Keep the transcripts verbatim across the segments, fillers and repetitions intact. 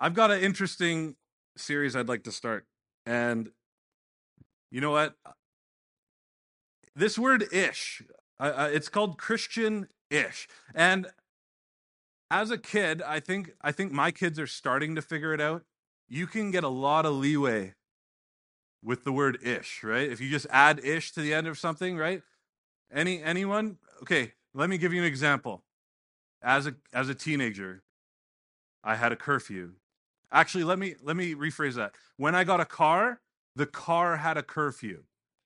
I've got an interesting series I'd like to start. And you know what? This word ish, uh, uh, it's called Christian ish. And as a kid, I think I think my kids are starting to figure it out. You can get a lot of leeway with the word ish, right? If you just add ish to the end of something, right? Any anyone? Okay, let me give you an example. As a as a teenager, I had a curfew. Actually, let me let me rephrase that. When I got a car, the car had a curfew.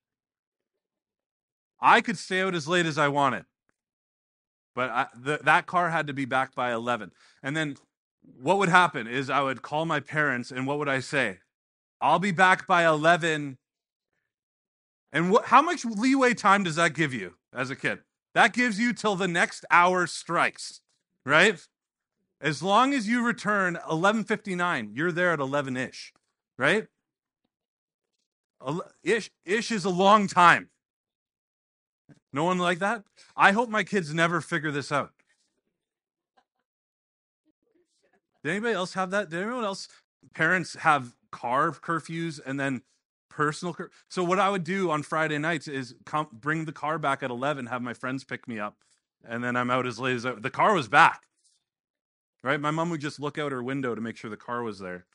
I could stay out as late as I wanted, but I, the, that car had to be back by eleven. And then what would happen is I would call my parents, and what would I say? I'll be back by eleven. And what, how much leeway time does that give you as a kid? That gives you till the next hour strikes, right? As long as you return eleven fifty-nine, you're there at eleven-ish, right? Ish, ish is a long time. No one like that? I hope my kids never figure this out. Did anybody else have that? Did anyone else, parents have car curfews and then personal cur- So what I would do on Friday nights is come, bring the car back at eleven, have my friends pick me up, and then I'm out as late as I, the car was back. Right? My mom would just look out her window to make sure the car was there.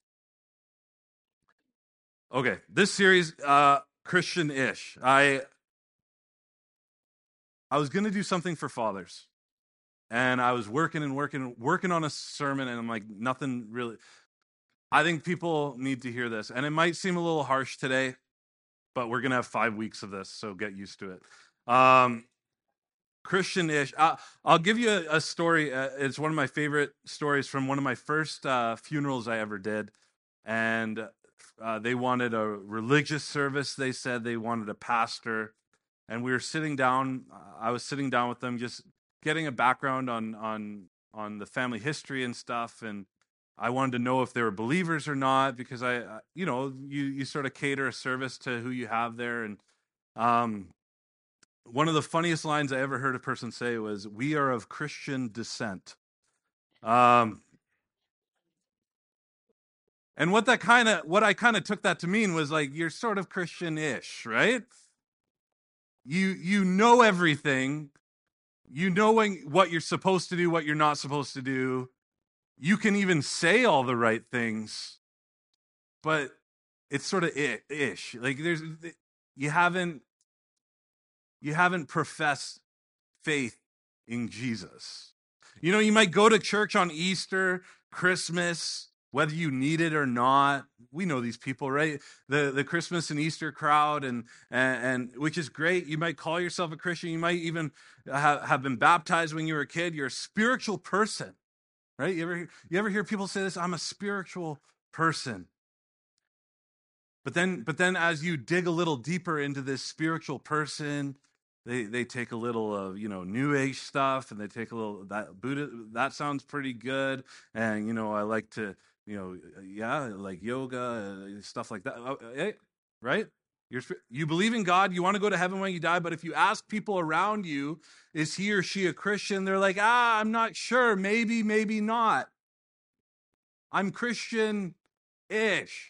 Okay, this series, uh, Christian-ish. I I was going to do something for fathers. And I was working and working, working on a sermon, and I'm like, nothing really. I think people need to hear this. And it might seem a little harsh today, but we're going to have five weeks of this, so get used to it. Um, Christian-ish. Uh, I'll give you a, a story. Uh, it's one of my favorite stories from one of my first uh, funerals I ever did. And uh, they wanted a religious service. They said they wanted a pastor. And we were sitting down. I was sitting down with them, just getting a background on on on the family history and stuff. And I wanted to know if they were believers or not, because I, you know, you you sort of cater a service to who you have there. And um, one of the funniest lines I ever heard a person say was, "We are of Christian descent." Um, and what that kind of what I kind of took that to mean was like, you're sort of Christian-ish, right? You you know everything. You knowing what you're supposed to do, what you're not supposed to do. You can even say all the right things, but it's sort of ish. Like there's you haven't you haven't professed faith in Jesus. You know, you might go to church on Easter, Christmas, whether you need it or not. We know these people, right? The the Christmas and Easter crowd, and and, and which is great. You might call yourself a Christian. You might even have, have been baptized when you were a kid. You're a spiritual person, right? You ever you ever hear people say this? I'm a spiritual person. But then, but then, as you dig a little deeper into this spiritual person, they they take a little of you know New Age stuff, and they take a little that Buddha. That sounds pretty good, and you know I like to you know yeah like yoga stuff like that. Oh, hey, right? You're you believe in God. You want to go to heaven when you die. But if you ask people around you, is he or she a Christian? They're like, ah, I'm not sure. Maybe, maybe not. I'm Christian-ish.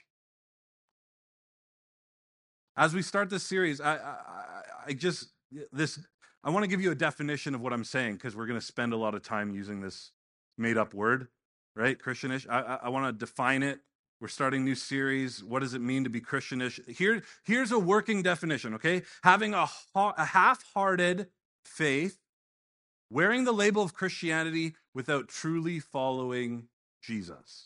As we start this series, I, I, I just this I want to give you a definition of what I'm saying, because we're going to spend a lot of time using this made-up word, right? Christianish. I, I, I want to define it. We're starting a new series. What does it mean to be Christianish? Here, here's a working definition. Okay, having a, a half-hearted faith, wearing the label of Christianity without truly following Jesus.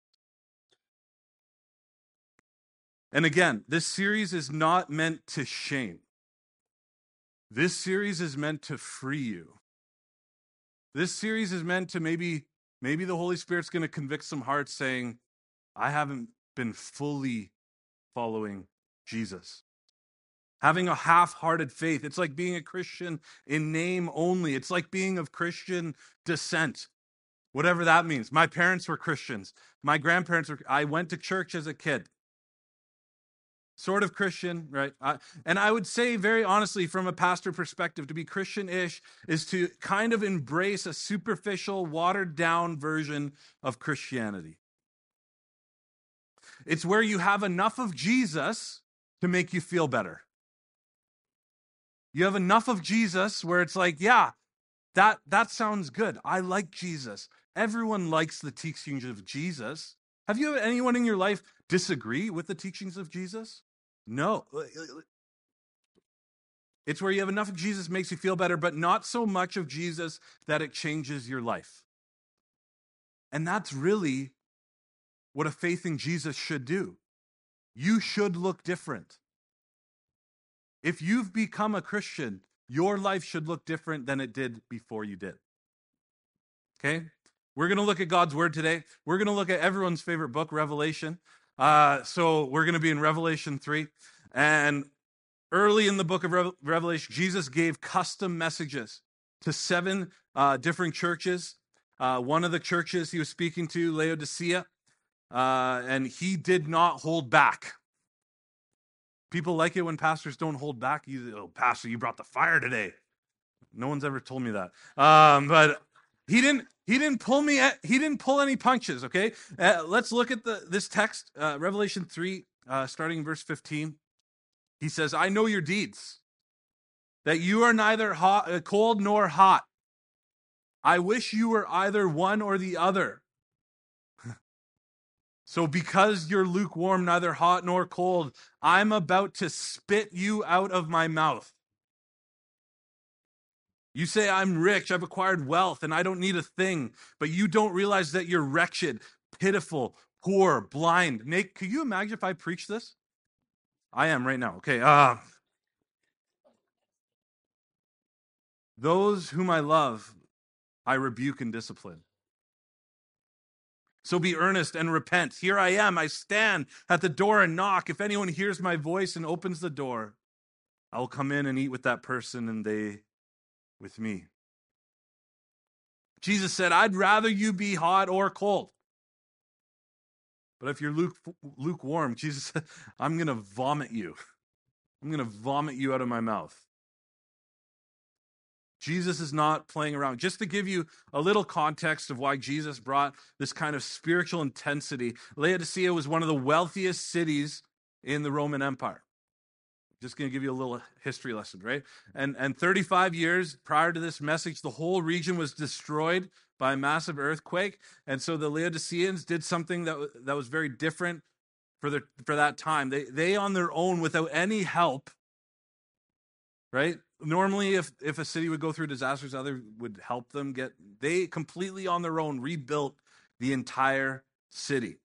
And again, this series is not meant to shame. This series is meant to free you. This series is meant to maybe, maybe the Holy Spirit's going to convict some hearts saying, I haven't been fully following Jesus. Having a half-hearted faith. It's like being a Christian in name only. It's like being of Christian descent. Whatever that means. My parents were Christians. My grandparents were, I went to church as a kid. Sort of Christian, right? I, and I would say very honestly, from a pastor perspective, to be Christian-ish is to kind of embrace a superficial, watered-down version of Christianity. It's where you have enough of Jesus to make you feel better. You have enough of Jesus where it's like, yeah, that, that sounds good. I like Jesus. Everyone likes the teachings of Jesus. Have you had anyone in your life disagree with the teachings of Jesus? No. It's where you have enough of Jesus makes you feel better, but not so much of Jesus that it changes your life. And that's really what a faith in Jesus should do. You should look different. If you've become a Christian, your life should look different than it did before you did. Okay? We're going to look at God's word today. We're going to look at everyone's favorite book, Revelation. Uh, so we're going to be in Revelation three. And early in the book of Re- Revelation, Jesus gave custom messages to seven uh, different churches. Uh, one of the churches he was speaking to, Laodicea, uh, and he did not hold back. People like it when pastors don't hold back. You, oh, pastor, you brought the fire today. No one's ever told me that. Um, but he didn't. He didn't pull me. At, he didn't pull any punches. Okay. Uh, let's look at the this text, uh, Revelation three, uh, starting in verse fifteen. He says, "I know your deeds, that you are neither hot, uh, cold nor hot. I wish you were either one or the other. So because you're lukewarm, neither hot nor cold, I'm about to spit you out of my mouth. You say, I'm rich, I've acquired wealth, and I don't need a thing, but you don't realize that you're wretched, pitiful, poor, blind, naked." Could you imagine if I preached this? I am right now. Okay. Uh, those whom I love, I rebuke and discipline. So be earnest and repent. Here I am. I stand at the door and knock. If anyone hears my voice and opens the door, I will come in and eat with that person and they with me. Jesus said, I'd rather you be hot or cold. But if you're luke, lukewarm, Jesus said, I'm going to vomit you. I'm going to vomit you out of my mouth. Jesus is not playing around. Just to give you a little context of why Jesus brought this kind of spiritual intensity, Laodicea was one of the wealthiest cities in the Roman Empire. Just going to give you a little history lesson, right? And, and thirty-five years prior to this message, the whole region was destroyed by a massive earthquake. And so the Laodiceans did something that, that was very different for, their, for that time. They, they, on their own, without any help, right? Normally, if, if a city would go through disasters, others would help them get, they completely on their own rebuilt the entire city.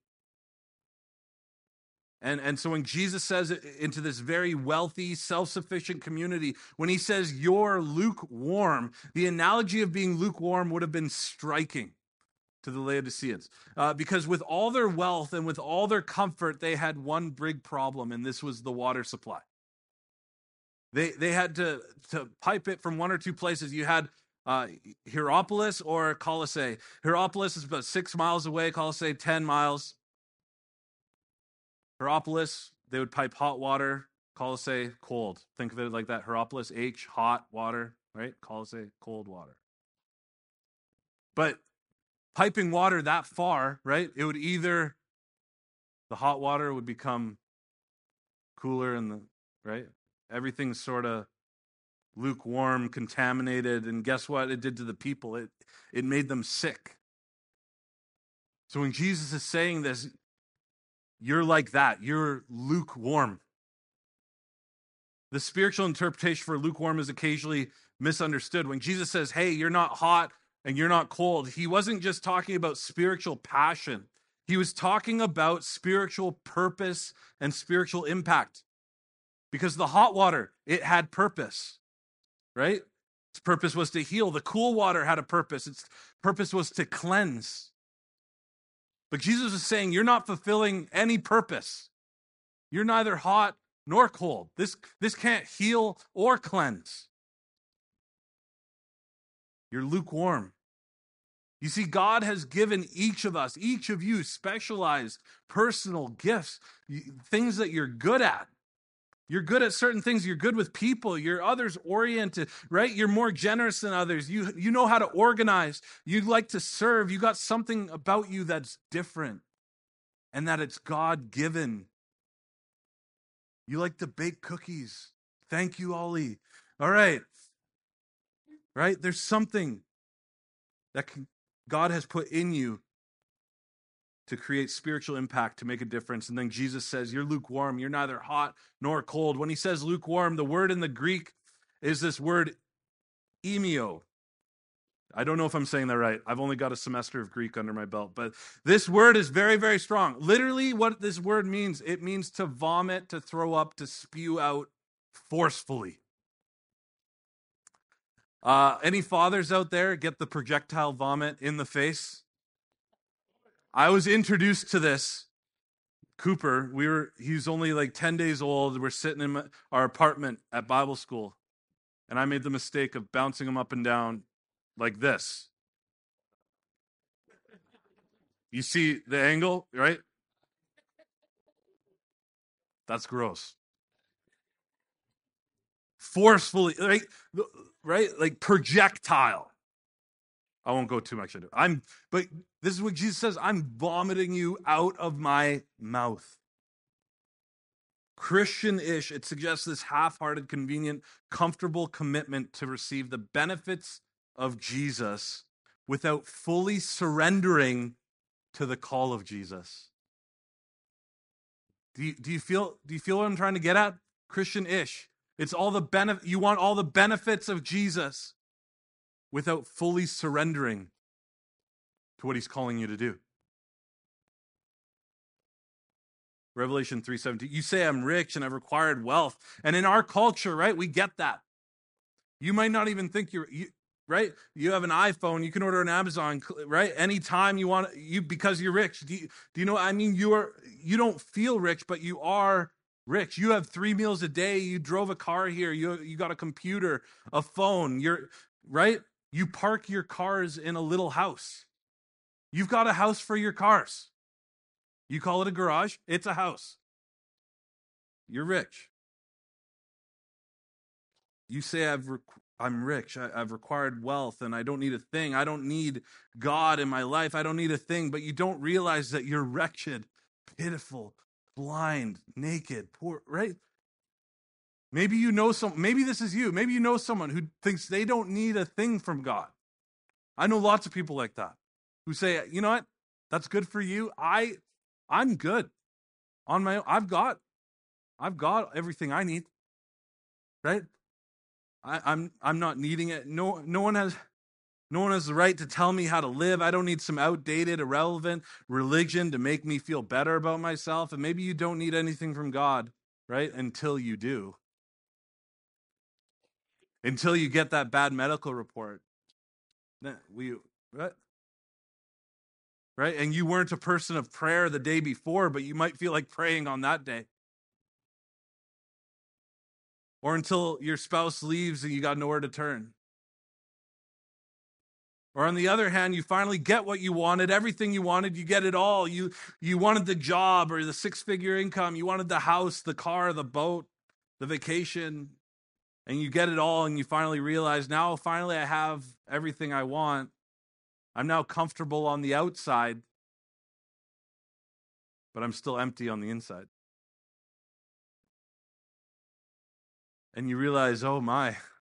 And, and so when Jesus says into this very wealthy, self-sufficient community, when he says you're lukewarm, the analogy of being lukewarm would have been striking to the Laodiceans. Uh, because with all their wealth and with all their comfort, they had one big problem, and this was the water supply. They they had to, to pipe it from one or two places. You had uh, Hierapolis or Colossae. Hierapolis is about six miles away, Colossae ten miles. Hierapolis, they would pipe hot water. Colossae, cold. Think of it like that. Hierapolis, H, hot water, right? Colossae, cold water. But piping water that far, right? It would either, the hot water would become cooler and the, right? Everything's sort of lukewarm, contaminated, and guess what it did to the people? It it made them sick. So when Jesus is saying this, you're like that. You're lukewarm. The spiritual interpretation for lukewarm is occasionally misunderstood. When Jesus says, hey, you're not hot and you're not cold, he wasn't just talking about spiritual passion. He was talking about spiritual purpose and spiritual impact. Because the hot water, it had purpose, right? Its purpose was to heal. The cool water had a purpose. Its purpose was to cleanse. But Jesus is saying, you're not fulfilling any purpose. You're neither hot nor cold. This, this can't heal or cleanse. You're lukewarm. You see, God has given each of us, each of you, specialized personal gifts, things that you're good at. You're good at certain things. You're good with people. You're others oriented, right? You're more generous than others. You, you know how to organize. You like to serve. You got something about you that's different. and that it's God-given. You like to bake cookies. Thank you, Ollie. All right. Right? There's something that can, God has put in you to create spiritual impact, to make a difference. And then Jesus says, you're lukewarm. You're neither hot nor cold. When he says lukewarm, the word in the Greek is this word emio. I don't know if I'm saying that right. I've only got a semester of Greek under my belt, but this word is very, very strong. Literally, what this word means, it means to vomit, to throw up, to spew out forcefully. Uh, any fathers out there get the projectile vomit in the face? I was introduced to this. Cooper, we were, he's only like ten days old. We're sitting in our apartment at Bible school, and I made the mistake of bouncing him up and down like this. You see the angle, right? That's gross. Forcefully, right? Right? Like projectile. I won't go too much into it. I'm, but this is what Jesus says, I'm vomiting you out of my mouth. Christian-ish, it suggests this half-hearted, convenient, comfortable commitment to receive the benefits of Jesus without fully surrendering to the call of Jesus. Do you, do you feel do you feel what I'm trying to get at? Christian-ish. It's all the benefit, you want all the benefits of Jesus without fully surrendering to what he's calling you to do. Revelation three seventeen. You say I'm rich and I've acquired wealth. And in our culture, right, we get that. You might not even think you're, you, right? You have an iPhone, you can order on Amazon, right? Anytime you want, you because you're rich. Do you, do you know, I mean, you are, you don't feel rich, but you are rich. You have three meals a day. You drove a car here. You, you got a computer, a phone. You're, right? You park your cars in a little house. You've got a house for your cars. You call it a garage. It's a house. You're rich. You say, I've rec- I'm rich. I, I've acquired wealth and I don't need a thing. I don't need God in my life. I don't need a thing. But you don't realize that you're wretched, pitiful, blind, naked, poor, right? Maybe you know some, maybe this is you. Maybe you know someone who thinks they don't need a thing from God. I know lots of people like that who say, you know what? That's good for you. I, I'm good on my own. I've got, I've got everything I need, right? I, I'm, I'm not needing it. No, no one has, no one has the right to tell me how to live. I don't need some outdated, irrelevant religion to make me feel better about myself. And maybe you don't need anything from God, right? Until you do. Until you get that bad medical report. We, right? Right? And you weren't a person of prayer the day before, but you might feel like praying on that day. Or until your spouse leaves and you got nowhere to turn. Or on the other hand, you finally get what you wanted, everything you wanted, you get it all. You you wanted the job or the six-figure income, you wanted the house, the car, the boat, the vacation, and you get it all and you finally realize, now finally I have everything I want. I'm now comfortable on the outside, but I'm still empty on the inside. And you realize, oh my,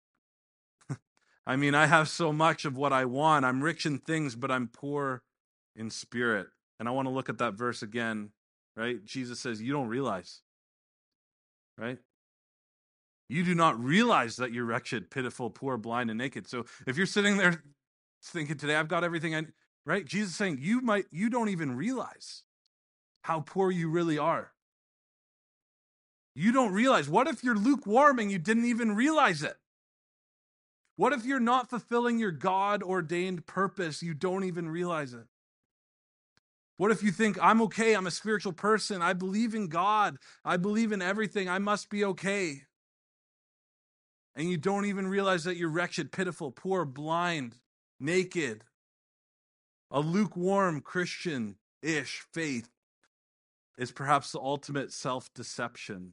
I mean, I have so much of what I want. I'm rich in things, but I'm poor in spirit. And I want to look at that verse again, right? Jesus says, you don't realize, right? You do not realize that you're wretched, pitiful, poor, blind, and naked. So if you're sitting there thinking today, I've got everything I, right? Jesus is saying, you might, you don't even realize how poor you really are. You don't realize. What if you're lukewarm and you didn't even realize it? What if you're not fulfilling your God-ordained purpose? You don't even realize it. What if you think, I'm okay, I'm a spiritual person, I believe in God, I believe in everything, I must be okay. And you don't even realize that you're wretched, pitiful, poor, blind, naked. A lukewarm Christian-ish faith is perhaps the ultimate self-deception.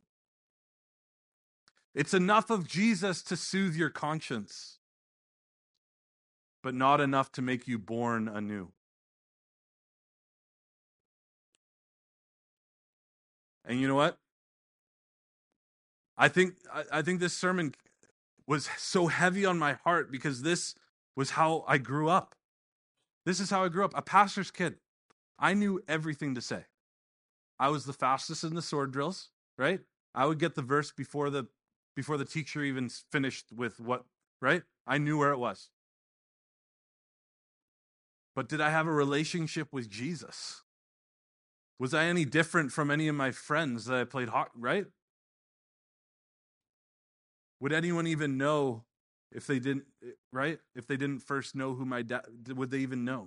It's enough of Jesus to soothe your conscience, but not enough to make you born anew. And you know what? I think I, I think this sermon was so heavy on my heart because this was how I grew up. This is how I grew up, a pastor's kid. I knew everything to say. I was the fastest in the sword drills, right? I would get the verse before the before the teacher even finished with what, right? I knew where it was. But did I have a relationship with Jesus? Was I any different from any of my friends that I played hockey, right? Would anyone even know if they didn't, right? If they didn't first know who my dad, would they even know?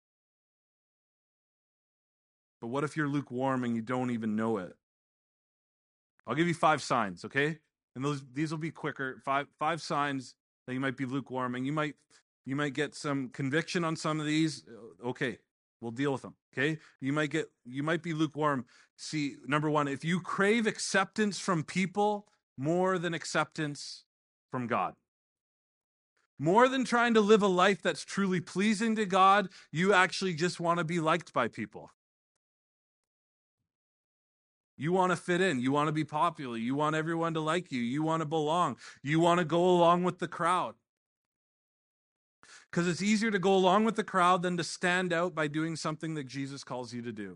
But what if you're lukewarm and you don't even know it? I'll give you five signs, okay? And those these will be quicker. Five five signs that you might be lukewarm, and you might you might get some conviction on some of these. Okay, we'll deal with them. Okay, you might get you might be lukewarm. See, number one, if you crave acceptance from people more than acceptance from God. More than trying to live a life that's truly pleasing to God, you actually just want to be liked by people. You want to fit in. You want to be popular. You want everyone to like you. You want to belong. You want to go along with the crowd. Because it's easier to go along with the crowd than to stand out by doing something that Jesus calls you to do.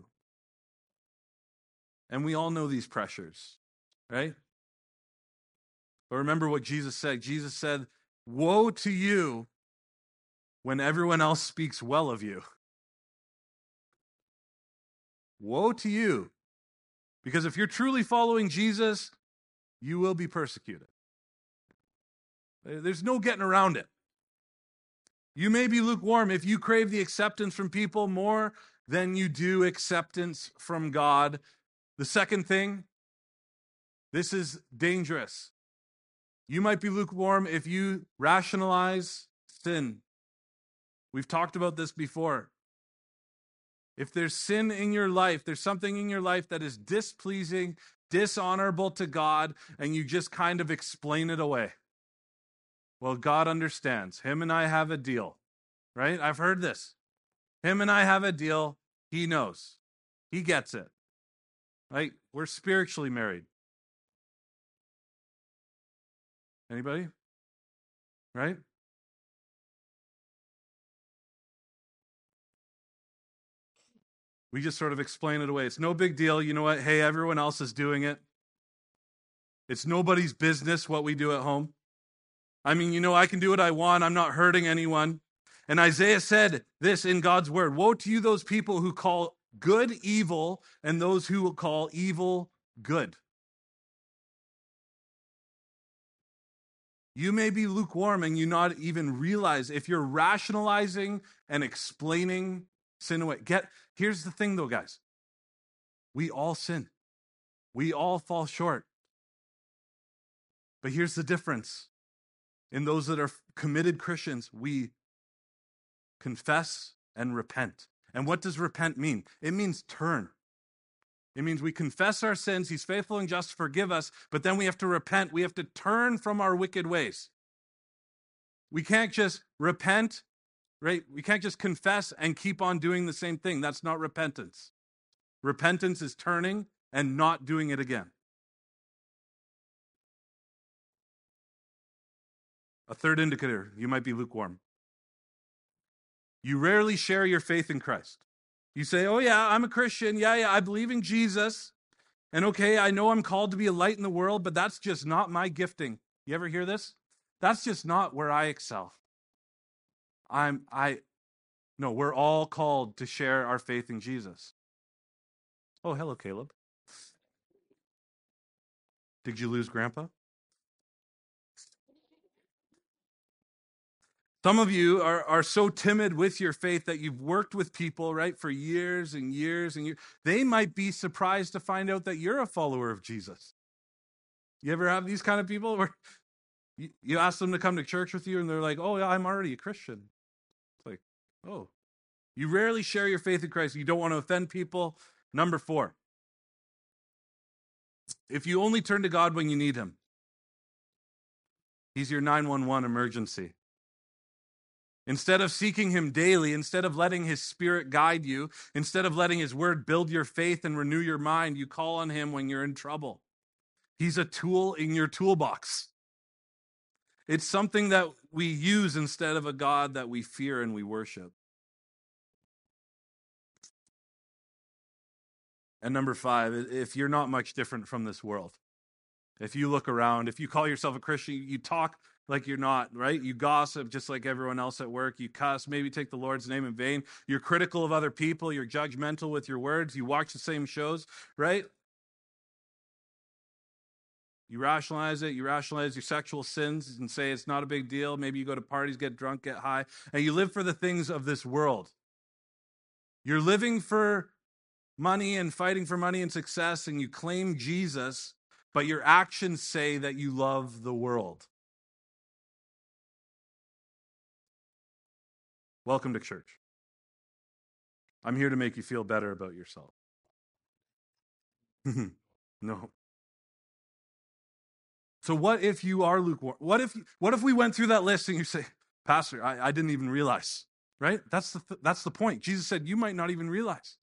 And we all know these pressures, right? But remember what Jesus said. Jesus said, "Woe to you when everyone else speaks well of you." Woe to you. Because if you're truly following Jesus, you will be persecuted. There's no getting around it. You may be lukewarm if you crave the acceptance from people more than you do acceptance from God. The second thing, this is dangerous. You might be lukewarm if you rationalize sin. We've talked about this before. If there's sin in your life, there's something in your life that is displeasing, dishonorable to God, and you just kind of explain it away. Well, God understands. Him and I have a deal, right? I've heard this. Him and I have a deal. He knows. He gets it. Right? We're spiritually married. Anybody? Right? We just sort of explain it away. It's no big deal. You know what? Hey, everyone else is doing it. It's nobody's business what we do at home. I mean, you know, I can do what I want. I'm not hurting anyone. And Isaiah said this in God's word: "Woe to you, those people who call good evil and those who will call evil good." You may be lukewarm and you not even realize if you're rationalizing and explaining sin away. Get, here's the thing though, guys. We all sin. We all fall short. But here's the difference. In those that are committed Christians, we confess and repent. And what does repent mean? It means turn. It means we confess our sins. He's faithful and just to forgive us. But then we have to repent. We have to turn from our wicked ways. We can't just repent, right? We can't just confess and keep on doing the same thing. That's not repentance. Repentance is turning and not doing it again. A third indicator, you might be lukewarm. You rarely share your faith in Christ. You say, oh yeah, I'm a Christian. Yeah, yeah, I believe in Jesus. And okay, I know I'm called to be a light in the world, but that's just not my gifting. You ever hear this? That's just not where I excel. I'm, I, no, we're all called to share our faith in Jesus. Oh, hello, Caleb. Did you lose Grandpa? Some of you are, are so timid with your faith that you've worked with people, right, for years and years and years. They might be surprised to find out that you're a follower of Jesus. You ever have these kind of people where you, you ask them to come to church with you and they're like, oh, yeah, I'm already a Christian. It's like, oh. You rarely share your faith in Christ. You don't want to offend people. Number four, if you only turn to God when you need him, he's your nine one one emergency. Instead of seeking him daily, instead of letting his Spirit guide you, instead of letting his word build your faith and renew your mind, you call on him when you're in trouble. He's a tool in your toolbox. It's something that we use instead of a God that we fear and we worship. And number five, if you're not much different from this world, if you look around, if you call yourself a Christian, you talk like you're not, right? You gossip just like everyone else at work. You cuss, maybe take the Lord's name in vain. You're critical of other people. You're judgmental with your words. You watch the same shows, right? You rationalize it. You rationalize your sexual sins and say it's not a big deal. Maybe you go to parties, get drunk, get high, and you live for the things of this world. You're living for money and fighting for money and success, and you claim Jesus, but your actions say that you love the world. Welcome to church. I'm here to make you feel better about yourself. No. So what if you are lukewarm? What if what if we went through that list and you say, Pastor, I, I didn't even realize, right? That's the th- that's the point. Jesus said you might not even realize.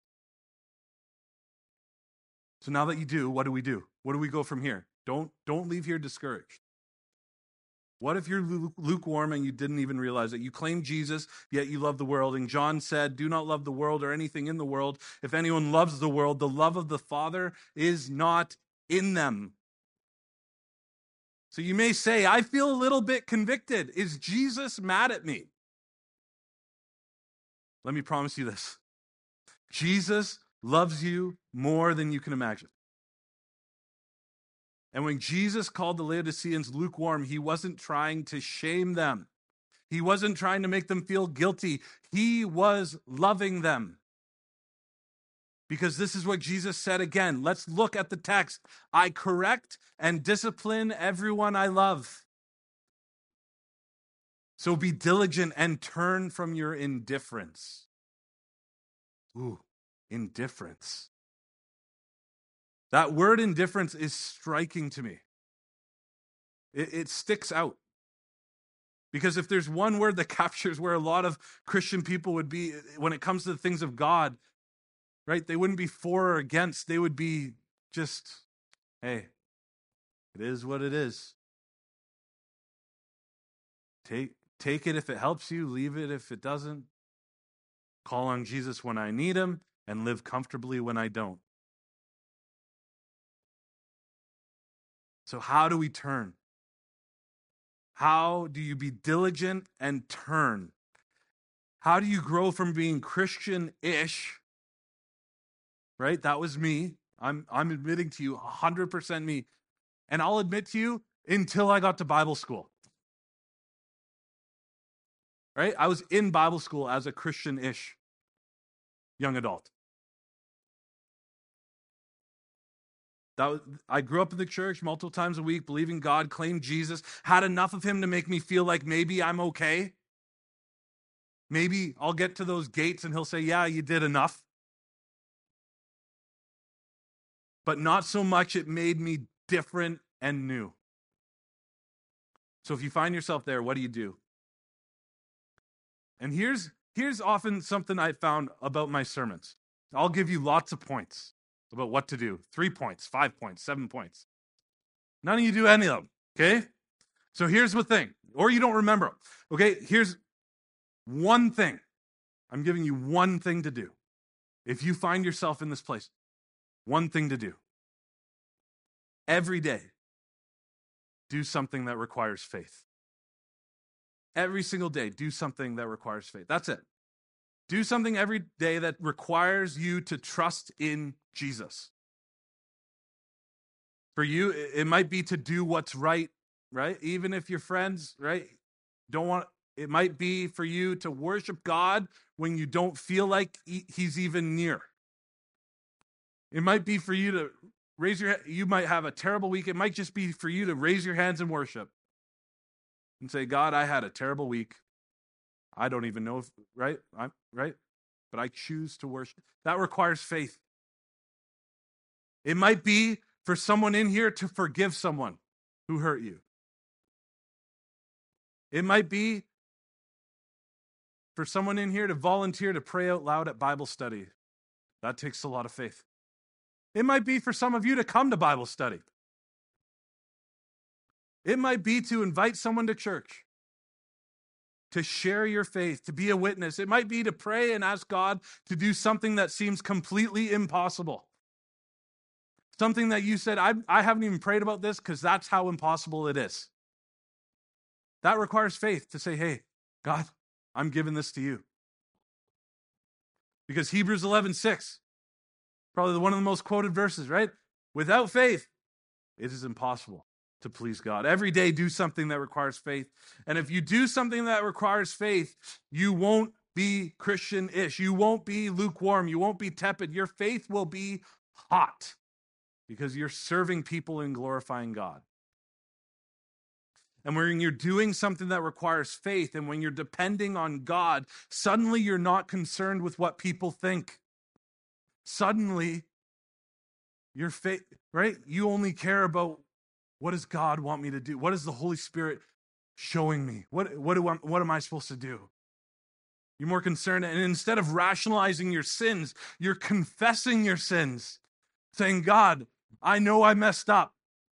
So now that you do, what do we do? What do we go from here? Don't don't leave here discouraged. What if you're lukewarm and you didn't even realize it? You claim Jesus, yet you love the world. And John said, do not love the world or anything in the world. If anyone loves the world, the love of the Father is not in them. So you may say, I feel a little bit convicted. Is Jesus mad at me? Let me promise you this. Jesus loves you more than you can imagine. And when Jesus called the Laodiceans lukewarm, he wasn't trying to shame them. He wasn't trying to make them feel guilty. He was loving them. Because this is what Jesus said again. Let's look at the text. I correct and discipline everyone I love. So be diligent and turn from your indifference. Ooh, indifference. That word indifference is striking to me. It, it sticks out. Because if there's one word that captures where a lot of Christian people would be when it comes to the things of God, right? They wouldn't be for or against. They would be just, hey, it is what it is. Take, take it if it helps you. Leave it if it doesn't. Call on Jesus when I need him and live comfortably when I don't. So how do we turn? How do you be diligent and turn? How do you grow from being Christian-ish? Right? That was me. I'm I'm admitting to you one hundred percent me. And I'll admit to you until I got to Bible school. Right? I was in Bible school as a Christian-ish young adult. That was, I grew up in the church multiple times a week, believing God, claimed Jesus, had enough of him to make me feel like maybe I'm okay. Maybe I'll get to those gates and he'll say, yeah, you did enough. But not so much it made me different and new. So if you find yourself there, what do you do? And here's here's often something I found about my sermons. I'll give you lots of points about what to do. Three points, five points, seven points. None of you do any of them, okay? So here's the thing. Or you don't remember them. Okay, here's one thing. I'm giving you one thing to do. If you find yourself in this place, one thing to do. Every day, do something that requires faith. Every single day, do something that requires faith. That's it. Do something every day that requires you to trust in Jesus. For you, it might be to do what's right, right? Even if your friends, right, don't want, it might be for you to worship God when you don't feel like he's even near. It might be for you to raise your, you might have a terrible week. It might just be for you to raise your hands and worship and say, God, I had a terrible week. I don't even know if, right? I'm right. But I choose to worship. That requires faith. It might be for someone in here to forgive someone who hurt you. It might be for someone in here to volunteer to pray out loud at Bible study. That takes a lot of faith. It might be for some of you to come to Bible study. It might be to invite someone to church, to share your faith, to be a witness. It might be to pray and ask God to do something that seems completely impossible. Something that you said, I, I haven't even prayed about this because that's how impossible it is. That requires faith to say, hey, God, I'm giving this to you. Because Hebrews eleven six, probably one of the most quoted verses, right? Without faith, it is impossible to please God. Every day, do something that requires faith. And if you do something that requires faith, you won't be Christian-ish. You won't be lukewarm. You won't be tepid. Your faith will be hot because you're serving people and glorifying God. And when you're doing something that requires faith and when you're depending on God, suddenly you're not concerned with what people think. Suddenly, your faith, right? You only care about what does God want me to do? What is the Holy Spirit showing me? What, what, do I, what am I supposed to do? You're more concerned. And instead of rationalizing your sins, you're confessing your sins, saying, God, I know I messed up.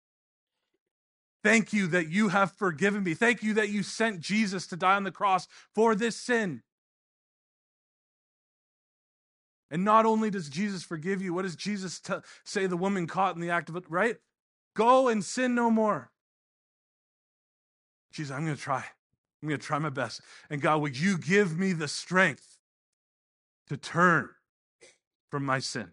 Thank you that you have forgiven me. Thank you that you sent Jesus to die on the cross for this sin. And not only does Jesus forgive you, what does Jesus t- say the woman caught in the act of it, right? Go and sin no more. Jesus, I'm going to try. I'm going to try my best. And God, would you give me the strength to turn from my sin?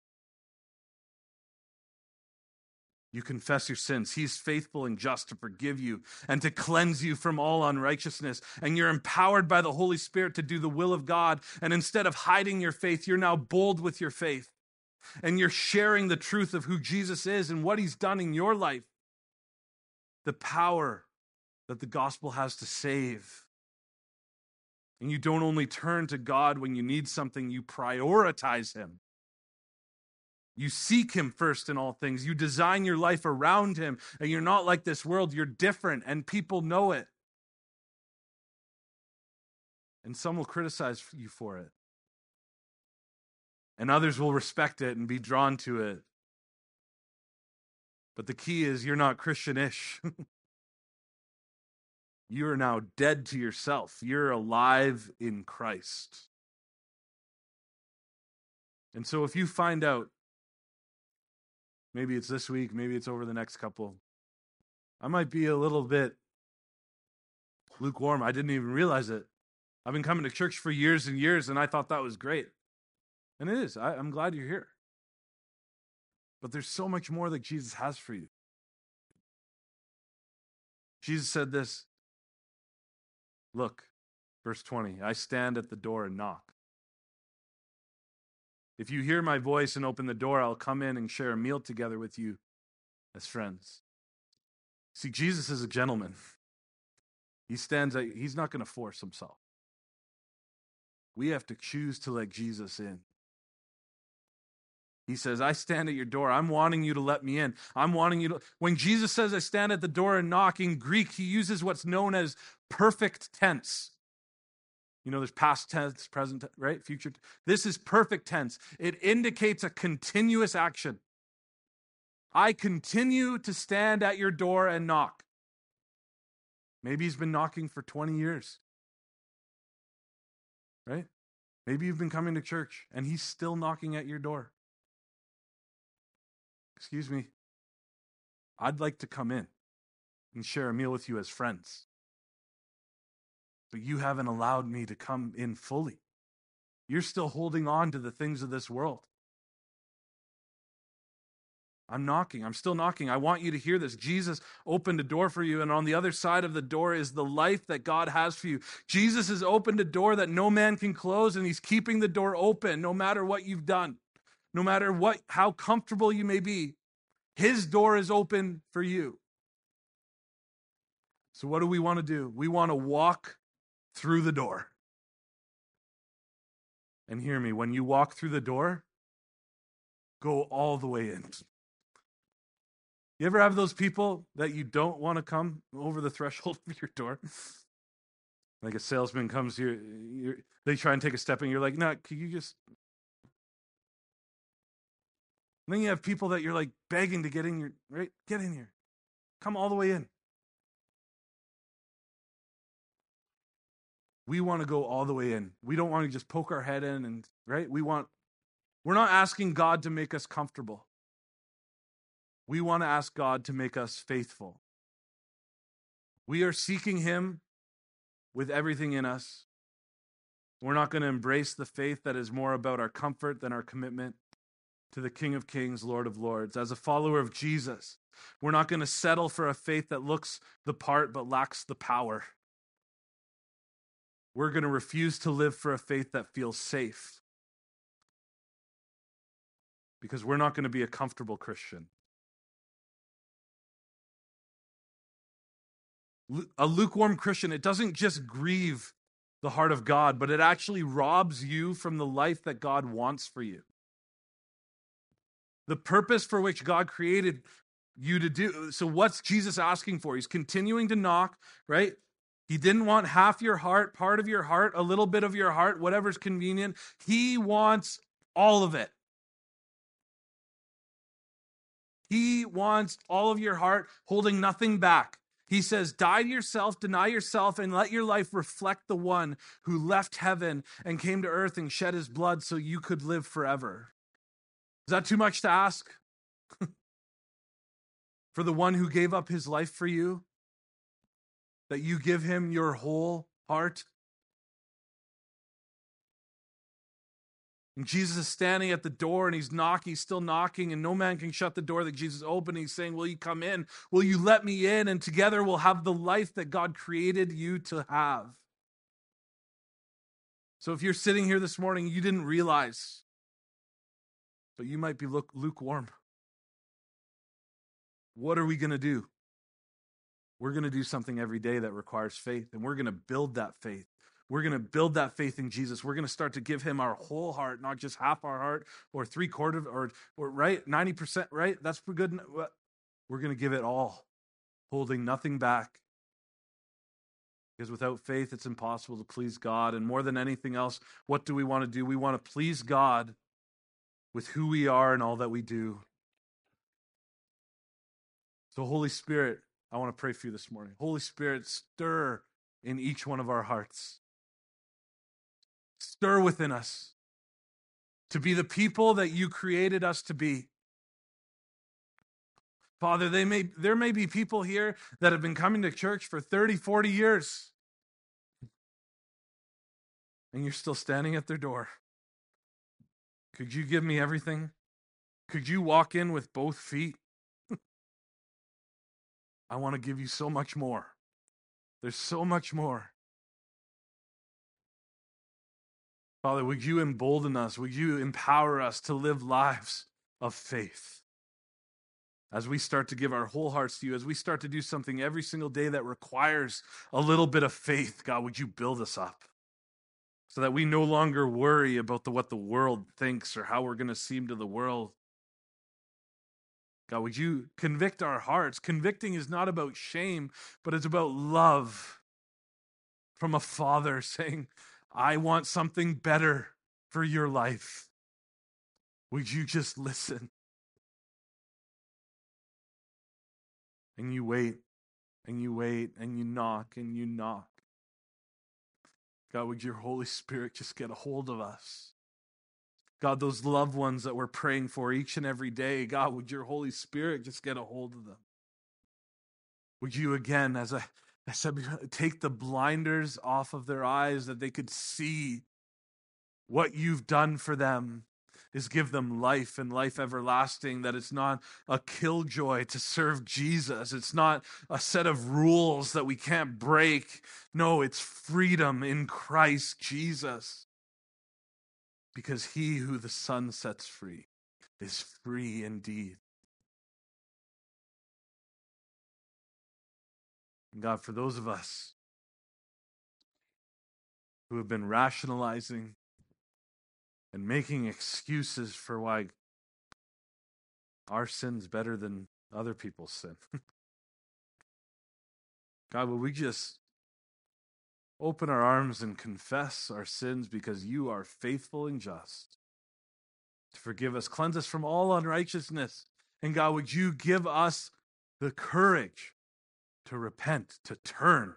You confess your sins. He's faithful and just to forgive you and to cleanse you from all unrighteousness. And you're empowered by the Holy Spirit to do the will of God. And instead of hiding your faith, you're now bold with your faith. And you're sharing the truth of who Jesus is and what he's done in your life. The power that the gospel has to save. And you don't only turn to God when you need something, you prioritize him. You seek him first in all things. You design your life around him, and you're not like this world. You're different, and people know it. And some will criticize you for it. And others will respect it and be drawn to it. But the key is you're not Christian-ish. You are now dead to yourself. You're alive in Christ. And so if you find out, maybe it's this week, maybe it's over the next couple, I might be a little bit lukewarm. I didn't even realize it. I've been coming to church for years and years, and I thought that was great. And it is. I, I'm glad you're here. But there's so much more that Jesus has for you. Jesus said this. Look, verse twenty, I stand at the door and knock. If you hear my voice and open the door, I'll come in and share a meal together with you as friends. See, Jesus is a gentleman. He stands, he's not going to force himself. We have to choose to let Jesus in. He says, I stand at your door. I'm wanting you to let me in. I'm wanting you to. When Jesus says, I stand at the door and knock, in Greek, he uses what's known as perfect tense. You know, there's past tense, present, right? Future. This is perfect tense. It indicates a continuous action. I continue to stand at your door and knock. Maybe he's been knocking for twenty years. Right? Maybe you've been coming to church and he's still knocking at your door. Excuse me. I'd like to come in and share a meal with you as friends. But you haven't allowed me to come in fully. You're still holding on to the things of this world. I'm knocking. I'm still knocking. I want you to hear this. Jesus opened a door for you, and on the other side of the door is the life that God has for you. Jesus has opened a door that no man can close, and he's keeping the door open no matter what you've done, no matter what, how comfortable you may be. His door is open for you. So what do we want to do? We want to walk through the door. And hear me, when you walk through the door, go all the way in. You ever have those people that you don't want to come over the threshold of your door? Like a salesman comes here, you're, they try and take a step and you're like, no, can you just... And then you have people that you're like begging to get in your, right? Get in here. Come all the way in. We want to go all the way in. We don't want to just poke our head in and, right? We want, we're not asking God to make us comfortable. We want to ask God to make us faithful. We are seeking him with everything in us. We're not going to embrace the faith that is more about our comfort than our commitment to the King of Kings, Lord of Lords. As a follower of Jesus, we're not going to settle for a faith that looks the part but lacks the power. We're going to refuse to live for a faith that feels safe, because we're not going to be a comfortable Christian. A lukewarm Christian, it doesn't just grieve the heart of God, but it actually robs you from the life that God wants for you. The purpose for which God created you to do. So what's Jesus asking for? He's continuing to knock, right? He didn't want half your heart, part of your heart, a little bit of your heart, whatever's convenient. He wants all of it. He wants all of your heart, holding nothing back. He says, die to yourself, deny yourself, and let your life reflect the one who left heaven and came to earth and shed his blood so you could live forever. Is that too much to ask? For the one who gave up his life for you, that you give him your whole heart? And Jesus is standing at the door and he's knocking, he's still knocking, and no man can shut the door that Jesus opened. He's saying, will you come in? Will you let me in? And together we'll have the life that God created you to have. So if you're sitting here this morning, you didn't realize, but you might be lukewarm. What are we going to do? We're going to do something every day that requires faith, and we're going to build that faith. We're going to build that faith in Jesus. We're going to start to give him our whole heart, not just half our heart or three quarters or, or right, ninety percent, right? That's pretty good. We're going to give it all, holding nothing back. Because without faith, it's impossible to please God. And more than anything else, what do we want to do? We want to please God with who we are and all that we do. So Holy Spirit, I want to pray for you this morning. Holy Spirit, stir in each one of our hearts. Stir within us to be the people that you created us to be. Father, they may, there may be people here that have been coming to church for thirty, forty years, and you're still standing at their door. Could you give me everything? Could you walk in with both feet? I want to give you so much more. There's so much more. Father, would you embolden us? Would you empower us to live lives of faith? As we start to give our whole hearts to you, as we start to do something every single day that requires a little bit of faith, God, would you build us up so that we no longer worry about the, what the world thinks or how we're going to seem to the world. God, would you convict our hearts? Convicting is not about shame, but it's about love from a father saying, I want something better for your life. Would you just listen? And you wait, and you wait, and you knock, and you knock. God, would your Holy Spirit just get a hold of us? God, those loved ones that we're praying for each and every day, God, would your Holy Spirit just get a hold of them? Would you again, as I, I said, take the blinders off of their eyes that they could see what you've done for them is give them life and life everlasting, that it's not a killjoy to serve Jesus. It's not a set of rules that we can't break. No, it's freedom in Christ Jesus. Because he who the Son sets free is free indeed. And God, for those of us who have been rationalizing and making excuses for why our sin's better than other people's sin. God, will we just open our arms and confess our sins, because you are faithful and just to forgive us, cleanse us from all unrighteousness. And God, would you give us the courage to repent, to turn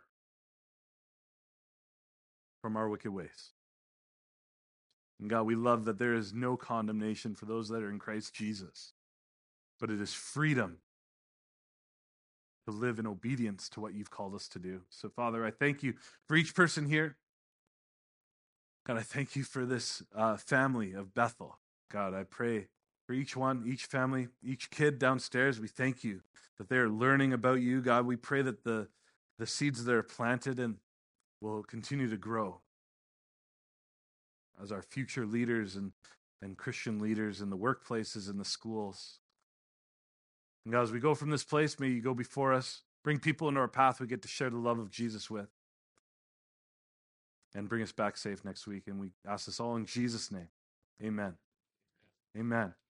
from our wicked ways. And God, we love that there is no condemnation for those that are in Christ Jesus, but it is freedom to live in obedience to what you've called us to do. So, Father, I thank you for each person here. God, I thank you for this uh, family of Bethel. God, I pray for each one, each family, each kid downstairs. We thank you that they're learning about you. God, we pray that the, the seeds that are planted and will continue to grow as our future leaders and, and Christian leaders in the workplaces and the schools. And God, as we go from this place, may you go before us, bring people into our path we get to share the love of Jesus with, and bring us back safe next week. And we ask this all in Jesus' name. Amen. Amen.